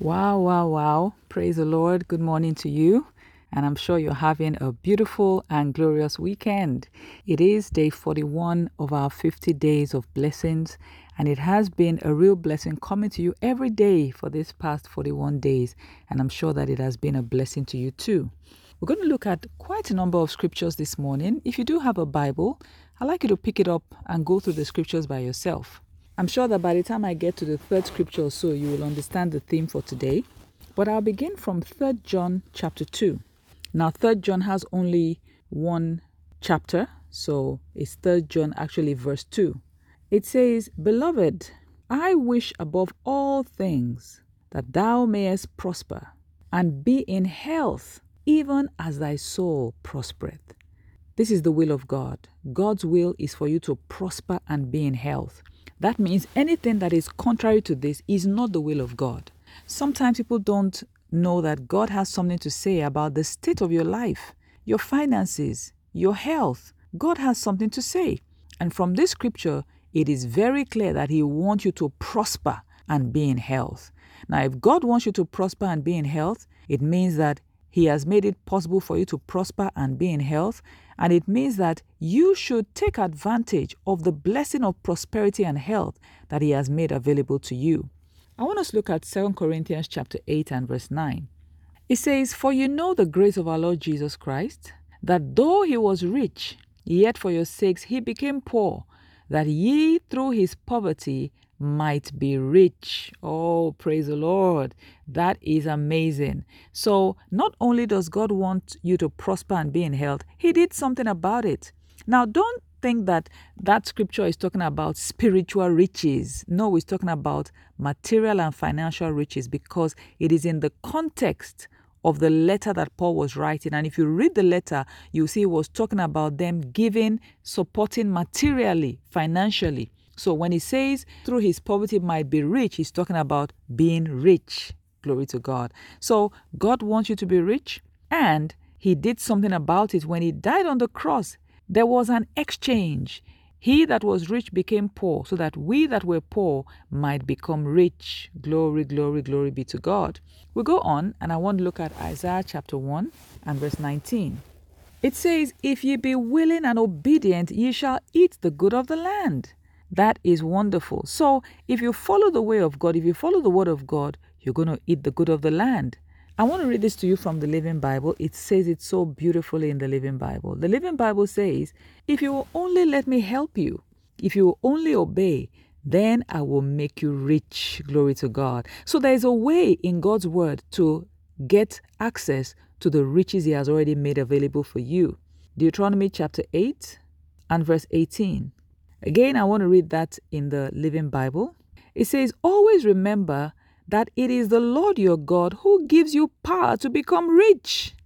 Wow, wow, wow. Praise the Lord. Good morning to you. And I'm sure you're having a beautiful and glorious weekend. It is day 41 of our 50 days of blessings. And it has been a real blessing coming to you every day for this past 41 days. And I'm sure that it has been a blessing to you too. We're going to look at quite a number of scriptures this morning. If you do have a Bible, I'd like you to pick it up and go through the scriptures by yourself. I'm sure that by the time I get to the third scripture or so, you will understand the theme for today. But I'll begin from 3 John chapter 2. Now, 3 John has only one chapter, so it's 3 John actually verse 2. It says, "Beloved, I wish above all things that thou mayest prosper and be in health, even as thy soul prospereth." This is the will of God. God's will is for you to prosper and be in health. That means anything that is contrary to this is not the will of God. Sometimes people don't know that God has something to say about the state of your life, your finances, your health. God has something to say. And from this scripture, it is very clear that He wants you to prosper and be in health. Now, if God wants you to prosper and be in health, it means that He has made it possible for you to prosper and be in health, and it means that you should take advantage of the blessing of prosperity and health that He has made available to you. I want us to look at 2 Corinthians chapter 8 and verse 9. It says, "For you know the grace of our Lord Jesus Christ, that though He was rich, yet for your sakes He became poor, that ye through His poverty might be rich." Oh, praise the Lord. That is amazing. So not only does God want you to prosper and be in health, He did something about it. Now, don't think that that scripture is talking about spiritual riches. No, it's talking about material and financial riches, because it is in the context of the letter that Paul was writing. And if you read the letter, you see he was talking about them giving, supporting materially, financially. So when he says through his poverty might be rich, he's talking about being rich. Glory to God. So God wants you to be rich, and He did something about it. When He died on the cross, there was an exchange. He that was rich became poor, so that we that were poor might become rich. Glory, glory, glory be to God. We go on, and I want to look at Isaiah chapter 1 and verse 19. It says, "If ye be willing and obedient, ye shall eat the good of the land." That is wonderful. So if you follow the way of God, if you follow the word of God, you're going to eat the good of the land. I want to read this to you from the Living Bible. It says it so beautifully in the Living Bible. The Living Bible says, "If you will only let me help you, if you will only obey, then I will make you rich." Glory to God. So there is a way in God's word to get access to the riches He has already made available for you. Deuteronomy chapter 8 and verse 18. Again, I want to read that in the Living Bible. It says, "Always remember that it is the Lord your God who gives you power to become rich."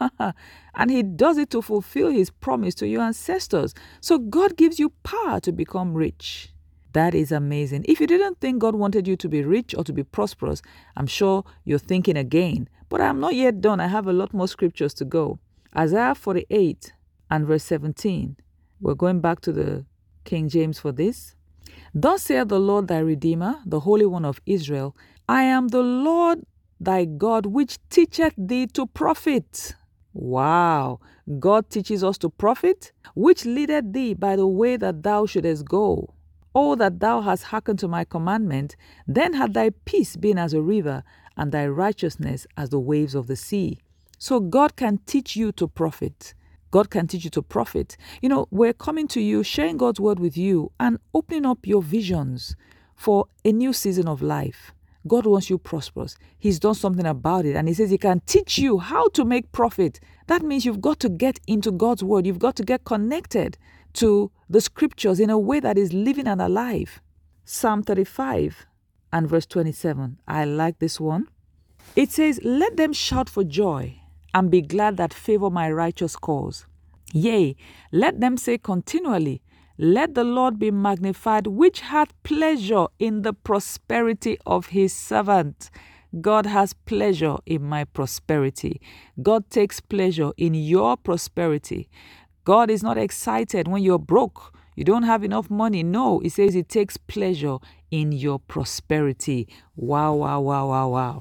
And He does it to fulfill His promise to your ancestors. So God gives you power to become rich. That is amazing. If you didn't think God wanted you to be rich or to be prosperous, I'm sure you're thinking again. But I'm not yet done. I have a lot more scriptures to go. Isaiah 48 and verse 17. We're going back to the King James for this. "Thus saith the Lord thy Redeemer, the Holy One of Israel, I am the Lord thy God, which teacheth thee to profit." Wow! God teaches us to profit, "which leadeth thee by the way that thou shouldest go. Oh, that thou hast hearkened to my commandment, then had thy peace been as a river, and thy righteousness as the waves of the sea." So God can teach you to profit. God can teach you to profit. You know, we're coming to you, sharing God's word with you, and opening up your visions for a new season of life. God wants you prosperous. He's done something about it, and He says He can teach you how to make profit. That means you've got to get into God's word. You've got to get connected to the scriptures in a way that is living and alive. Psalm 35 and verse 27. I like this one. It says, "Let them shout for joy and be glad that favor my righteous cause. Yea, let them say continually, Let the Lord be magnified, which hath pleasure in the prosperity of His servant." God has pleasure in my prosperity. God takes pleasure in your prosperity. God is not excited when you're broke. You don't have enough money. No, He says He takes pleasure in your prosperity. Wow, wow, wow, wow, wow.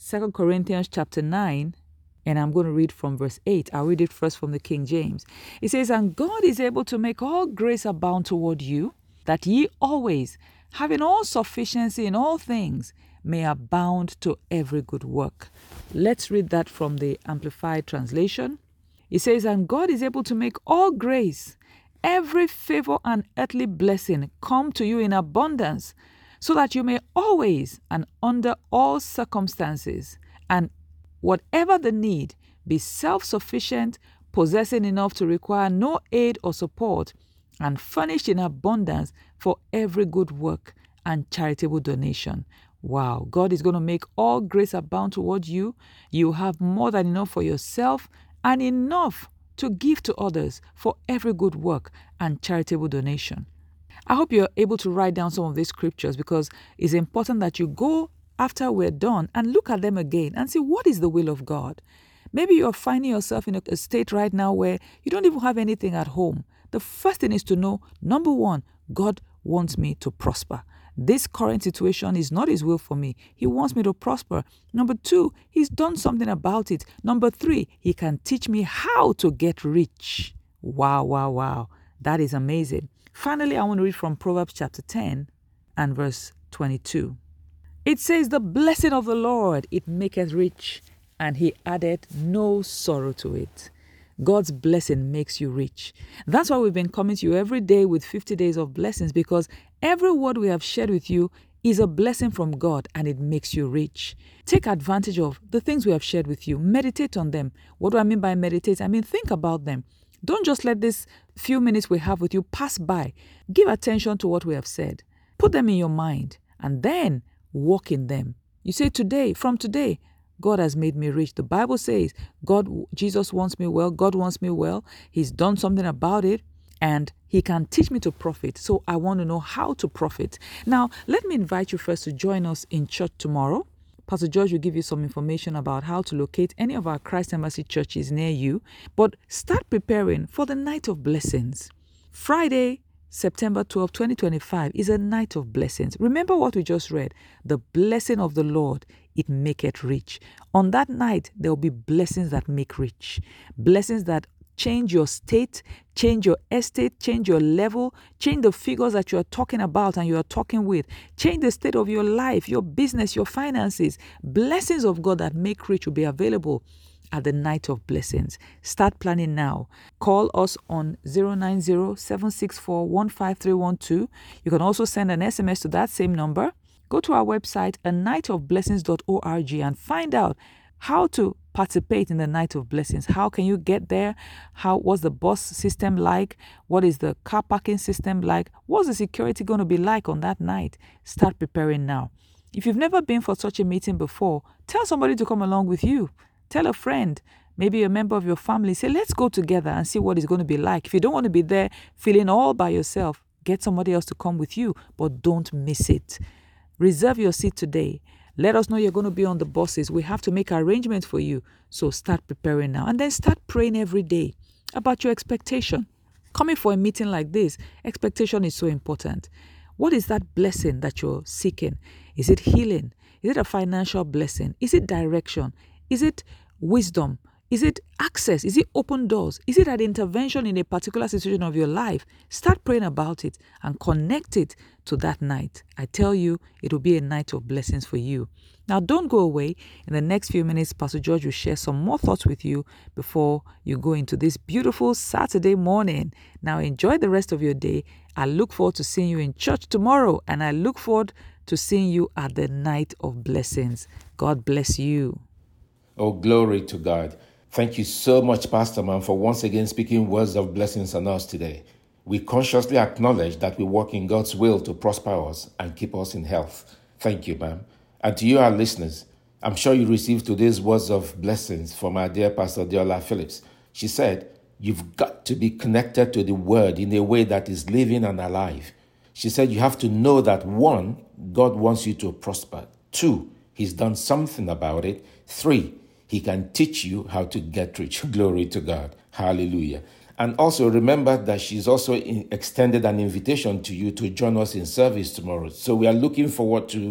2 Corinthians chapter 9, and I'm going to read from verse 8. I'll read it first from the King James. It says, "And God is able to make all grace abound toward you, that ye always, having all sufficiency in all things, may abound to every good work." Let's read that from the Amplified Translation. It says, "And God is able to make all grace, every favor and earthly blessing come to you in abundance, so that you may always and under all circumstances and whatever the need, be self-sufficient, possessing enough to require no aid or support, and furnished in abundance for every good work and charitable donation." Wow, God is going to make all grace abound toward you. You have more than enough for yourself and enough to give to others for every good work and charitable donation. I hope you're able to write down some of these scriptures, because it's important that you go after we're done and look at them again and see what is the will of God. Maybe you're finding yourself in a state right now where you don't even have anything at home. The first thing is to know, number one, God wants me to prosper. This current situation is not His will for me. He wants me to prosper. Number two, He's done something about it. Number three, He can teach me how to get rich. Wow, wow, wow. That is amazing. Finally, I want to read from Proverbs chapter 10 and verse 22. It says, "The blessing of the Lord, it maketh rich, and He addeth no sorrow to it." God's blessing makes you rich. That's why we've been coming to you every day with 50 days of blessings, because every word we have shared with you is a blessing from God, and it makes you rich. Take advantage of the things we have shared with you. Meditate on them. What do I mean by meditate? I mean, think about them. Don't just let this few minutes we have with you pass by. Give attention to what we have said. Put them in your mind, and then walk in them. You say, from today, God has made me rich. The Bible says Jesus wants me well. God wants me well. He's done something about it, and He can teach me to profit. So I want to know how to profit. Now, let me invite you first to join us in church tomorrow. Pastor George will give you some information about how to locate any of our Christ Embassy churches near you. But start preparing for the night of blessings. Friday, September 12, 2025 is a night of blessings. Remember what we just read. The blessing of the Lord, it maketh rich. On that night, there will be blessings that make rich. Blessings that change your state, change your estate, change your level, change the figures that you are talking about and you are talking with, change the state of your life, your business, your finances. Blessings of God that make rich will be available at the night of blessings. Start planning now. Call us on 090-764-15312. You can also send an SMS to that same number. Go to our website, anightofblessings.org, and find out how to participate in the night of blessings. How can you get there? What's the bus system like? What is the car parking system like? What's the security going to be like on that night? Start preparing now. If you've never been for such a meeting before, tell somebody to come along with you. Tell a friend, maybe a member of your family, say, let's go together and see what it's going to be like. If you don't want to be there feeling all by yourself, get somebody else to come with you, but don't miss it. Reserve your seat today. Let us know you're going to be on the buses. We have to make arrangements for you. So start preparing now, and then start praying every day about your expectation. Coming for a meeting like this, expectation is so important. What is that blessing that you're seeking? Is it healing? Is it a financial blessing? Is it direction? Is it wisdom? Is it access? Is it open doors? Is it an intervention in a particular situation of your life? Start praying about it and connect it to that night. I tell you, it will be a night of blessings for you. Now, don't go away. In the next few minutes, Pastor George will share some more thoughts with you before you go into this beautiful Saturday morning. Now, enjoy the rest of your day. I look forward to seeing you in church tomorrow, and I look forward to seeing you at the night of blessings. God bless you. Oh, glory to God. Thank you so much, Pastor Man, for once again speaking words of blessings on us today. We consciously acknowledge that we work in God's will to prosper us and keep us in health. Thank you, ma'am. And to you, our listeners, I'm sure you received today's words of blessings from our dear Pastor Deola Phillips. She said, you've got to be connected to the word in a way that is living and alive. She said you have to know that 1, God wants you to prosper. 2, He's done something about it. 3, He can teach you how to get rich. Glory to God. Hallelujah. And also remember that she's also extended an invitation to you to join us in service tomorrow. So we are looking forward to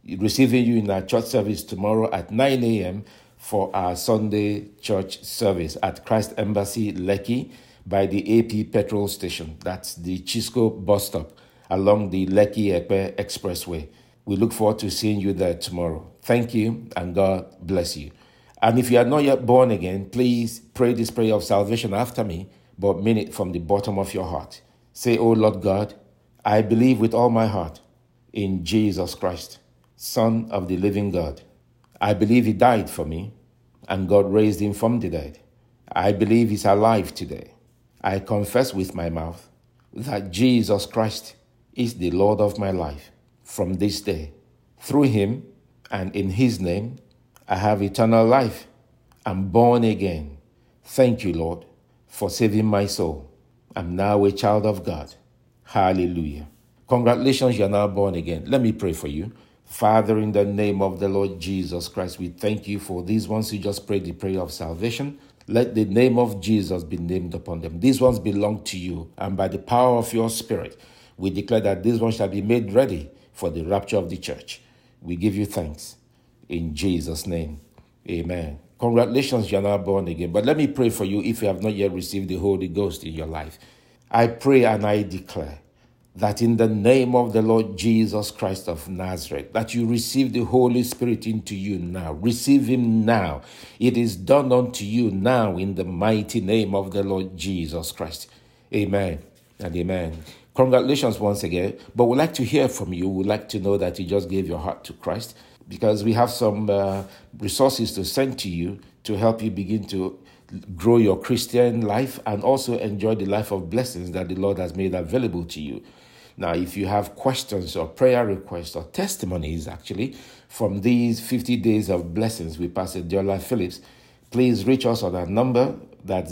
receiving you in our church service tomorrow at 9 a.m. for our Sunday church service at Christ Embassy, Lekki, by the AP petrol station. That's the Chisco bus stop along the Lekki-Epe Expressway. We look forward to seeing you there tomorrow. Thank you, and God bless you. And if you are not yet born again, please pray this prayer of salvation after me, but mean it from the bottom of your heart. Say, "Oh Lord God, I believe with all my heart in Jesus Christ, Son of the living God. I believe he died for me, and God raised him from the dead. I believe he's alive today. I confess with my mouth that Jesus Christ is the Lord of my life. From this day, through him and in his name, I have eternal life. I'm born again. Thank you, Lord, for saving my soul. I'm now a child of God." Hallelujah. Congratulations, you're now born again. Let me pray for you. Father, in the name of the Lord Jesus Christ, we thank you for these ones who just prayed the prayer of salvation. Let the name of Jesus be named upon them. These ones belong to you, and by the power of your Spirit, we declare that these ones shall be made ready for the rapture of the church. We give you thanks. In Jesus' name, amen. Congratulations, you're now born again. But let me pray for you if you have not yet received the Holy Ghost in your life. I pray and I declare that in the name of the Lord Jesus Christ of Nazareth, that you receive the Holy Spirit into you now. Receive him now. It is done unto you now in the mighty name of the Lord Jesus Christ. Amen and amen. Congratulations once again. But we'd like to hear from you. We'd like to know that you just gave your heart to Christ, because we have some resources to send to you to help you begin to grow your Christian life and also enjoy the life of blessings that the Lord has made available to you. Now, if you have questions or prayer requests or testimonies, actually, from these 50 days of blessings with Pastor Deola Phillips, please reach us on our number. That's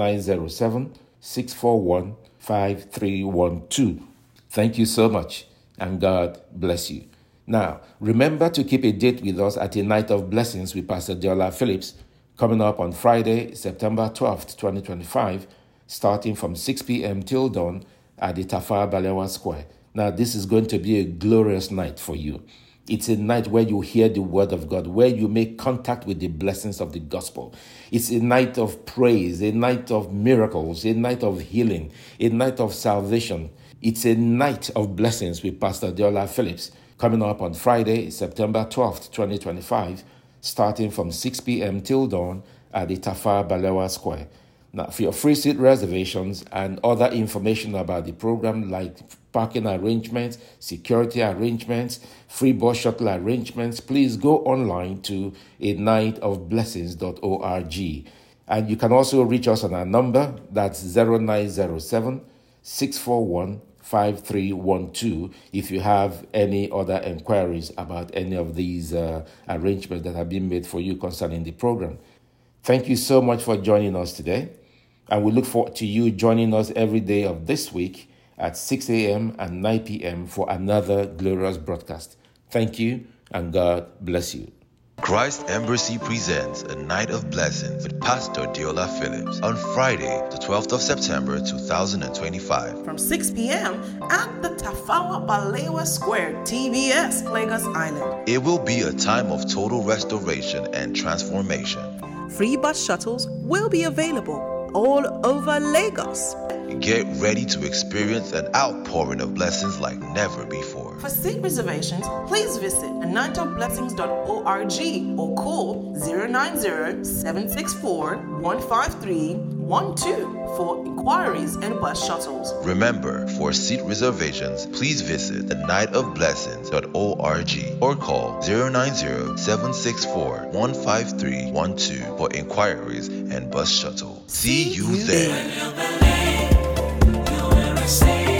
0907-641-5312. Thank you so much, and God bless you. Now, remember to keep a date with us at a night of blessings with Pastor Deola Phillips, coming up on Friday, September 12th, 2025, starting from 6 p.m. till dawn at the Tafawa Balewa Square. Now, this is going to be a glorious night for you. It's a night where you hear the word of God, where you make contact with the blessings of the gospel. It's a night of praise, a night of miracles, a night of healing, a night of salvation. It's a night of blessings with Pastor Deola Phillips, coming up on Friday, September 12th, 2025, starting from 6 p.m. till dawn at the Tafawa Balewa Square. Now, for your free seat reservations and other information about the program, like parking arrangements, security arrangements, free bus shuttle arrangements, please go online to anightofblessings.org. And you can also reach us on our number, that's 0907-641-5312, if you have any other inquiries about any of these arrangements that have been made for you concerning the program. Thank you so much for joining us today. And we look forward to you joining us every day of this week at 6 a.m. and 9 p.m. for another glorious broadcast. Thank you, and God bless you. Christ Embassy presents a night of blessings with Pastor Deola Phillips on Friday, the 12th of September 2025. From 6 p.m. at the Tafawa Balewa Square, TBS, Lagos Island. It will be a time of total restoration and transformation. Free bus shuttles will be available all over Lagos. Get ready to experience an outpouring of blessings like never before. For seat reservations, please visit anightofblessings.org or call 090-764-15312 for inquiries and bus shuttles. Remember, for seat reservations, please visit anightofblessings.org or call 090-764-15312 for inquiries and bus shuttle. See you there. Say